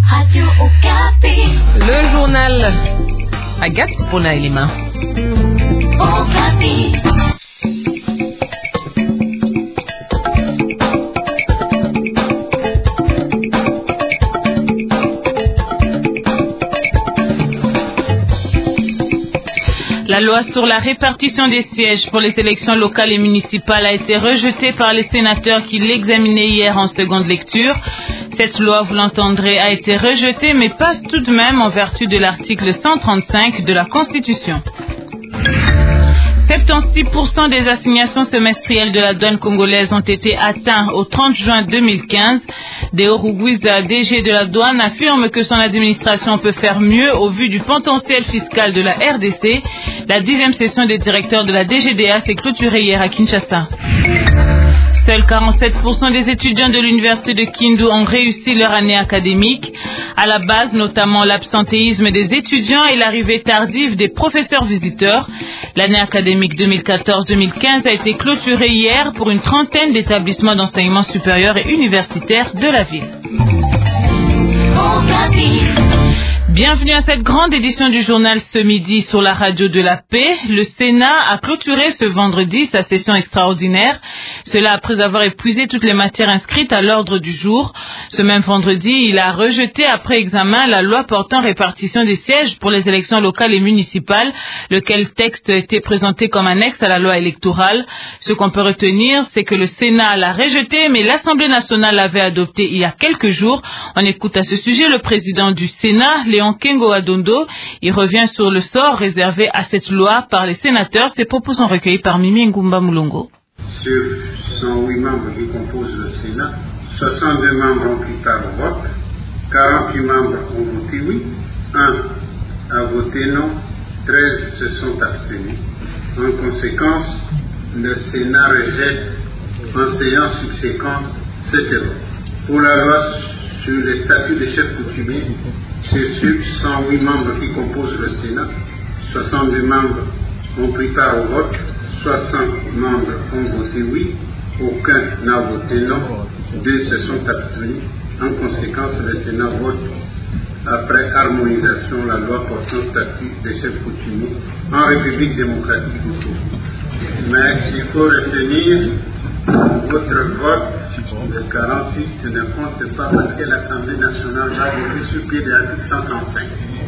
Radio Okapi. Le journal Agathe Ponailima. Okapi. La loi sur la répartition des sièges pour les élections locales et municipales a été rejetée par les sénateurs qui l'examinaient hier en seconde lecture. Cette loi, vous l'entendrez, a été rejetée mais passe tout de même en vertu de l'article 135 de la Constitution. 76% des assignations semestrielles de la douane congolaise ont été atteintes au 30 juin 2015. Deo Rugwiza, DG de la douane, affirme que son administration peut faire mieux au vu du potentiel fiscal de la RDC. La 10e session des directeurs de la DGDA s'est clôturée hier à Kinshasa. Seuls 47% des étudiants de l'université de Kindu ont réussi leur année académique. À la base, notamment l'absentéisme des étudiants et l'arrivée tardive des professeurs visiteurs. L'année académique 2014-2015 a été clôturée hier pour une trentaine d'établissements d'enseignement supérieur et universitaire de la ville. Bienvenue à cette grande édition du journal ce midi sur la radio de la paix. Le Sénat a clôturé ce vendredi sa session extraordinaire. Cela après avoir épuisé toutes les matières inscrites à l'ordre du jour. Ce même vendredi, il a rejeté après examen la loi portant répartition des sièges pour les élections locales et municipales, lequel texte était présenté comme annexe à la loi électorale. Ce qu'on peut retenir, c'est que le Sénat l'a rejeté, mais l'Assemblée nationale l'avait adopté il y a quelques jours. On écoute à ce sujet le président du Sénat, Léon Kengo Adondo. Il revient sur le sort réservé à cette loi par les sénateurs. Ses propos sont recueillis par Mimi Ngumba Mulongo. Sur 108 membres qui composent le Sénat, 62 membres ont pris part au vote, 48 membres ont voté oui, 1 a voté non, 13 se sont abstenus. En conséquence, le Sénat rejette en séance subséquente cette loi. Pour la loi sur les statuts des chefs coutumiers, c'est sur 108 membres qui composent le Sénat, 62 membres ont pris part au vote, 60 membres ont voté oui, aucun n'a voté non, 2 se sont abstenus. En conséquence, le Sénat vote après harmonisation la loi portant statut des chefs coutumiers en République démocratique du Congo. Mais il faut retenir votre vote de 48 ne compte pas parce que l'Assemblée nationale va voter sur pied de l'article 135.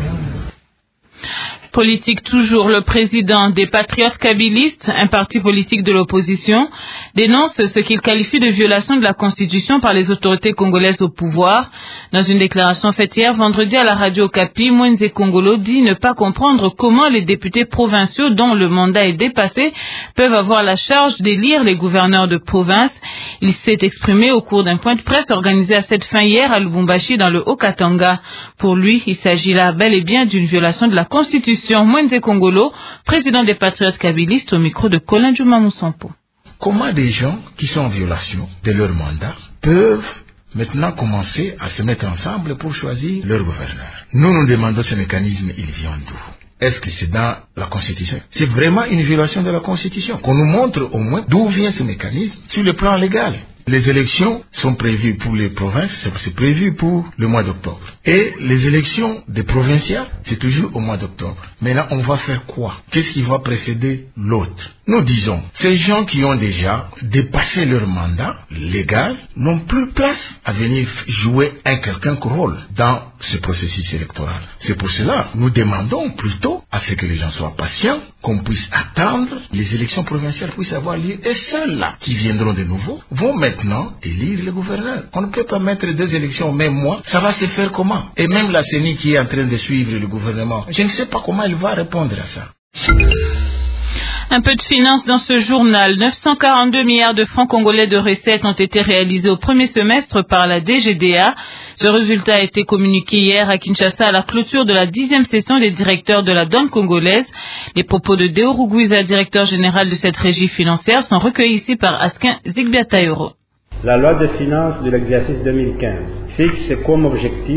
Politique toujours, le président des Patriotes kabylistes, un parti politique de l'opposition, dénonce ce qu'il qualifie de violation de la Constitution par les autorités congolaises au pouvoir. Dans une déclaration faite hier vendredi à la radio Okapi, Mwenze Kongolo dit ne pas comprendre comment les députés provinciaux dont le mandat est dépassé peuvent avoir la charge d'élire les gouverneurs de province. Il s'est exprimé au cours d'un point de presse organisé à cette fin hier à Lubumbashi dans le Haut-Katanga. Pour lui, il s'agit là bel et bien d'une violation de la Constitution. Mwenze Kongolo, président des Patriotes kabylistes, au micro de Colin Juma Moussampo. Comment des gens qui sont en violation de leur mandat peuvent maintenant commencer à se mettre ensemble pour choisir leur gouverneur? Nous demandons ce mécanisme, il vient d'où? Est-ce que c'est dans la Constitution? C'est vraiment une violation de la Constitution. Qu'on nous montre au moins d'où vient ce mécanisme sur le plan légal. Les élections sont prévues pour les provinces, c'est prévu pour le mois d'octobre. Et les élections des provinciales, c'est toujours au mois d'octobre. Maintenant, on va faire quoi? Qu'est-ce qui va précéder l'autre? Nous disons, ces gens qui ont déjà dépassé leur mandat légal n'ont plus place à venir jouer un quelconque rôle dans ce processus électoral. C'est pour cela que nous demandons plutôt à ce que les gens soient patients, qu'on puisse attendre les élections provinciales puissent avoir lieu. Et ceux-là qui viendront de nouveau vont maintenant élire le gouverneur. On ne peut pas mettre 2 élections au même mois. Ça va se faire comment? Et même la CENI qui est en train de suivre le gouvernement, je ne sais pas comment elle va répondre à ça. Un peu de finance dans ce journal. 942 milliards de francs congolais de recettes ont été réalisés au premier semestre par la DGDA. Ce résultat a été communiqué hier à Kinshasa à la clôture de la 10e session des directeurs de la douane congolaise. Les propos de Deo Rugwiza, directeur général de cette régie financière, sont recueillis ici par Askin Zigbiataïro. La loi de finances de l'exercice 2015 fixe comme objectif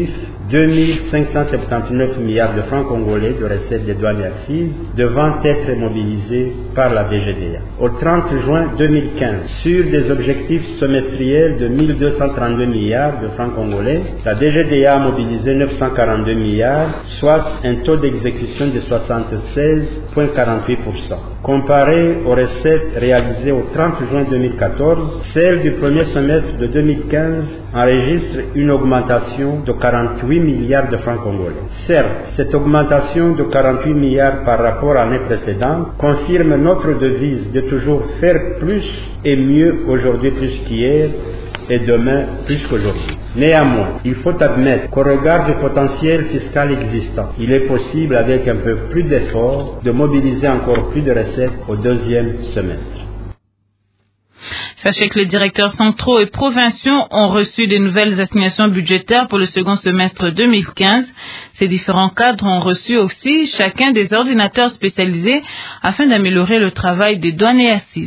2579 milliards de francs congolais de recettes des douanes et accises devant être mobilisés par la DGDA. Au 30 juin 2015, sur des objectifs semestriels de 1232 milliards de francs congolais, la DGDA a mobilisé 942 milliards, soit un taux d'exécution de 76,48%. Comparé aux recettes réalisées au 30 juin 2014, celles du premier semestre de 2015 enregistrent une augmentation de 48 milliards de francs congolais. Certes, cette augmentation de 48 milliards par rapport à l'année précédente confirme notre devise de toujours faire plus et mieux aujourd'hui plus qu'hier et demain plus qu'aujourd'hui. Néanmoins, il faut admettre qu'au regard du potentiel fiscal existant, il est possible, avec un peu plus d'efforts, de mobiliser encore plus de recettes au deuxième semestre. Sachez que les directeurs centraux et provinciaux ont reçu des nouvelles assignations budgétaires pour le second semestre 2015. Ces différents cadres ont reçu aussi chacun des ordinateurs spécialisés afin d'améliorer le travail des douanes et assises.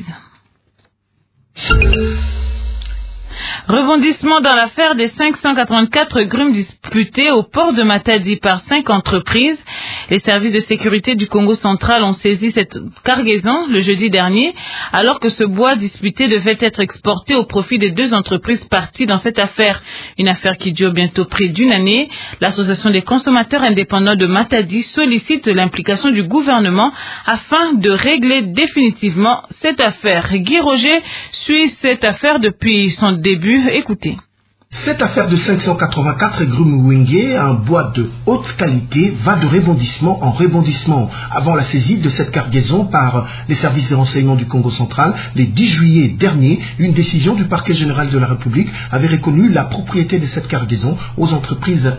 Rebondissement dans l'affaire des 584 grumes disputées au port de Matadi par 5 entreprises. Les services de sécurité du Congo central ont saisi cette cargaison le jeudi dernier, alors que ce bois disputé devait être exporté au profit des 2 entreprises parties dans cette affaire. Une affaire qui dure bientôt près d'une année. L'association des consommateurs indépendants de Matadi sollicite l'implication du gouvernement afin de régler définitivement cette affaire. Guy Roger suit cette affaire depuis son début. Écoutez. Cette affaire de 584 grumes Wenge, un bois de haute qualité, va de rebondissement en rebondissement. Avant la saisie de cette cargaison par les services de renseignement du Congo central, le 10 juillet dernier, une décision du parquet général de la République avait reconnu la propriété de cette cargaison aux entreprises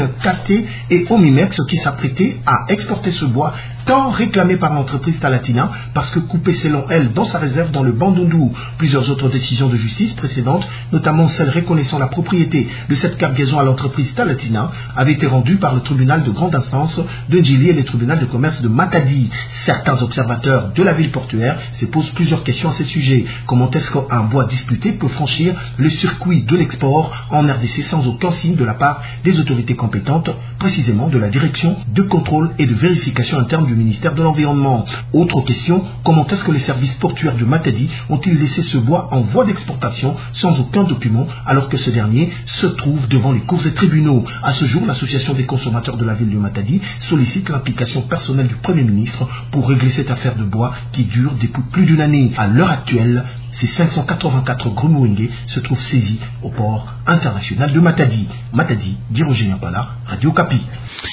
NKT et Omimex qui s'apprêtaient à exporter ce bois tant réclamé par l'entreprise Talatina parce que coupé selon elle dans sa réserve dans le Bandundu. Plusieurs autres décisions de justice précédentes, notamment celle reconnaissant la propriété de cette cargaison à l'entreprise Talatina, avaient été rendues par le tribunal de grande instance de Ndjili et le tribunal de commerce de Matadi. Certains observateurs de la ville portuaire se posent plusieurs questions à ces sujets. Comment est-ce qu'un bois disputé peut franchir le circuit de l'export en RDC sans aucun signe de la part des autorités compétentes, précisément de la direction de contrôle et de vérification interne du ministère de l'Environnement. Autre question, comment est-ce que les services portuaires de Matadi ont-ils laissé ce bois en voie d'exportation sans aucun document alors que ce dernier se trouve devant les cours et tribunaux? À ce jour, l'association des consommateurs de la ville de Matadi sollicite l'implication personnelle du Premier ministre pour régler cette affaire de bois qui dure depuis plus d'une année. À l'heure actuelle, ces 584 grumes Wenge se trouvent saisis au port international de Matadi. Matadi, Guy-Roger Niapala, Radio Kapi.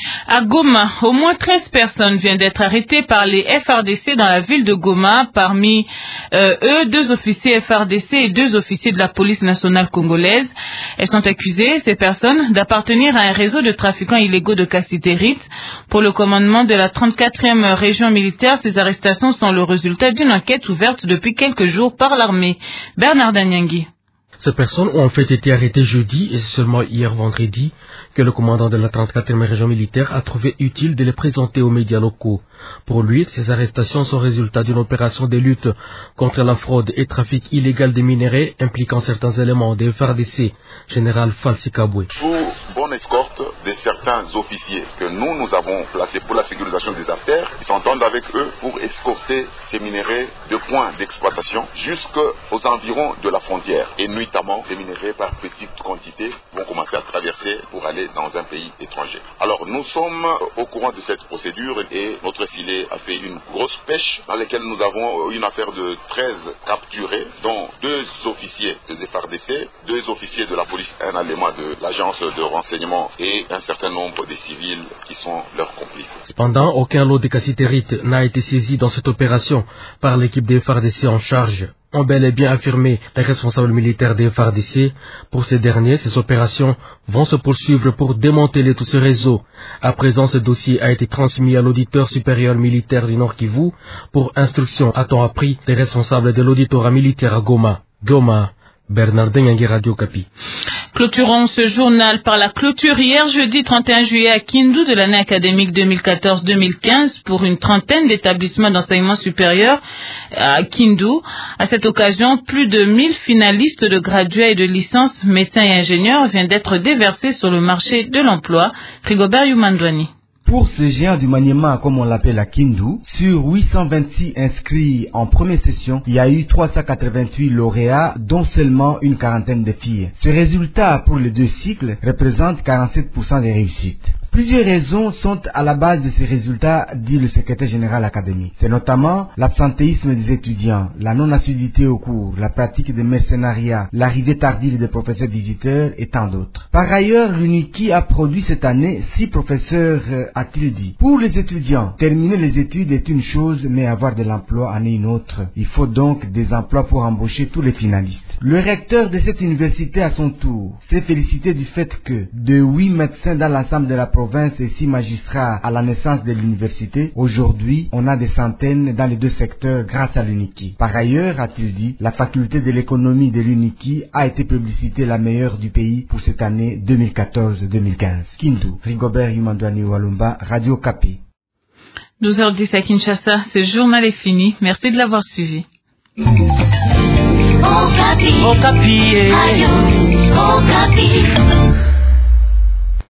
À Goma, au moins 13 personnes viennent d'être arrêtées par les FRDC dans la ville de Goma. Parmi eux, 2 officiers FRDC et 2 officiers de la police nationale congolaise. Elles sont accusées, ces personnes, d'appartenir à un réseau de trafiquants illégaux de cassiterite. Pour le commandement de la 34e région militaire, ces arrestations sont le résultat d'une enquête ouverte depuis quelques jours par l'armée. Bernard Danyangui. Ces personnes ont en fait été arrêtées jeudi et c'est seulement hier vendredi que le commandant de la 34e région militaire a trouvé utile de les présenter aux médias locaux. Pour lui, ces arrestations sont résultat d'une opération de lutte contre la fraude et trafic illégal des minerais impliquant certains éléments des FARDC, général Falsi Kabwe. Pour bonne escorte de certains officiers que nous avons placés pour la sécurisation des artères, ils s'entendent avec eux pour escorter ces minerais de points d'exploitation jusqu'aux environs de la frontière. Et nuitamment, les minerais par petite quantité vont commencer à traverser pour aller dans un pays étranger. Alors nous sommes au courant de cette procédure et notre filet a fait une grosse pêche dans laquelle nous avons une affaire de 13 capturés, dont 2 officiers des FARDC, 2 officiers de la police, un élément de l'agence de renseignement et un certain nombre de civils qui sont leurs complices. Cependant, aucun lot de cassiterite n'a été saisi dans cette opération par l'équipe des FARDC en charge. Ont bel et bien affirmé les responsables militaires des FARDC. Pour ces derniers, ces opérations vont se poursuivre pour démanteler tout ce réseau. À présent, ce dossier a été transmis à l'auditeur supérieur militaire du Nord Kivu pour instruction, a-t-on appris, des responsables de l'auditorat militaire à Goma. Goma, Bernardin Yangi, Radio Kapi. Clôturons ce journal par la clôture hier jeudi 31 juillet à Kindu de l'année académique 2014-2015 pour une trentaine d'établissements d'enseignement supérieur à Kindu. À cette occasion, plus de 1000 finalistes de graduats et de licences médecins et ingénieurs viennent d'être déversés sur le marché de l'emploi. Rigobert Yumandwani. Pour ce géant du maniement, comme on l'appelle à Kindu, sur 826 inscrits en première session, il y a eu 388 lauréats, dont seulement une quarantaine de filles. Ce résultat pour les 2 cycles représente 47% des réussites. Plusieurs raisons sont à la base de ces résultats, dit le secrétaire général académique. C'est notamment l'absentéisme des étudiants, la non-assiduité au cours, la pratique de mercenariat, l'arrivée tardive des professeurs visiteurs et tant d'autres. Par ailleurs, l'UNIKI a produit cette année 6 professeurs, a-t-il dit. Pour les étudiants, terminer les études est une chose, mais avoir de l'emploi en est une autre. Il faut donc des emplois pour embaucher tous les finalistes. Le recteur de cette université, à son tour, s'est félicité du fait que de 8 médecins dans l'ensemble de la province et 6 magistrats à la naissance de l'université, aujourd'hui, on a des centaines dans les 2 secteurs grâce à l'UNIKI. Par ailleurs, a-t-il dit, la faculté de l'économie de l'UNIKI a été publicitée la meilleure du pays pour cette année 2014-2015. Kindu, Rigobert Yumandwani Walumba, Radio Kapi. 12h10 à Kinshasa, ce journal est fini. Merci de l'avoir suivi. Okapi. Okapi. Radio Okapi.